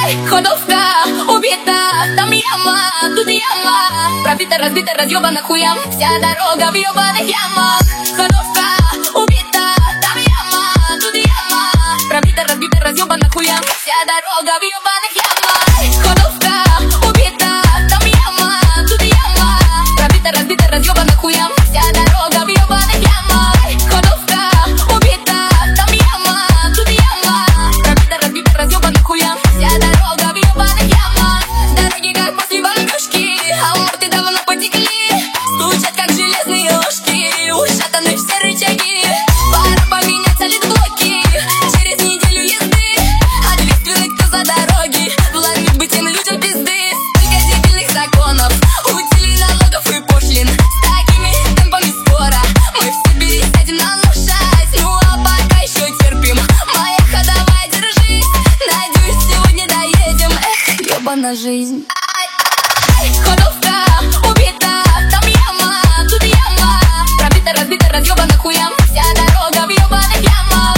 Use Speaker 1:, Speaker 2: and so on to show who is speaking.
Speaker 1: Ходовка убита, там яма, тут яма. Пробита, разбита, разъебана хуям. Вся дорога в ебаных ямах. Ходовка убита, там яма, тут яма. Пробита, разбита, разъебана хуям. Вся дорога в ебаных ямах. Ходовка убита, там яма, тут яма. Пробита, разбита, разъебана хуям. Вся дорога в ебаных ямах. Ходовка убита, там яма, тут яма. Пробита, разбита, разъебана хуям. Вся дорога в ебаных ямах. Дороги как после бомбежки, а морды давно потекли. Стучат как железные ложки, ушатаны все рычаги. Пора поменять солидблоки. Через неделю езды ответственный кто за дороги. Вломить бы тем людям пизды. Столько дебильных законов, утили налогов и пошлин. С такими темпами скоро мы все пересядем на лошадь. Ну а пока еще терпим, моя ходовая, держись. Надеюсь, сегодня доедем. Эх, ебана жизнь. Ходовка убита, там яма, тут яма. Пробита, разбита, разъебана хуям. Вся дорога в ебаных ямах.